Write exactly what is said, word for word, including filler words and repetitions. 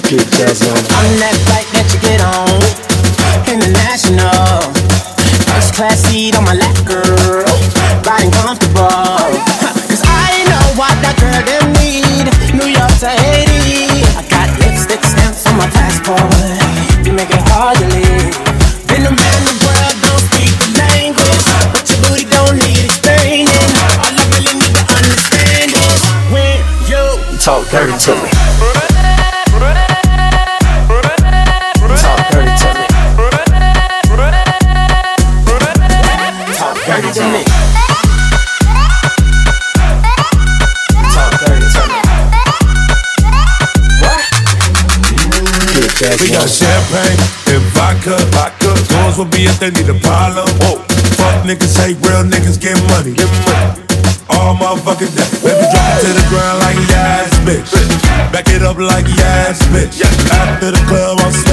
Keep jazz on. On that flight that you get on, international, first class seat on my lap, girl, riding comfortable. Cause I know what that girl them need. New York to Haiti, I got lipstick stamps on my passport. You make it hard to leave. Been around the world, don't speak the language, but your booty don't need explaining. All I really need to understand is when you talk dirty to me. Talk dirty to me. Talk dirty to me. Talk dirty to me. What? We got champagne and vodka. Vodka. Doors will be if they need a problem. Whoa. Fuck niggas hate real niggas get money. Get money. All motherfucking day. Baby drop it to the ground like yes, bitch. Back it up like yes, bitch. After the club I'm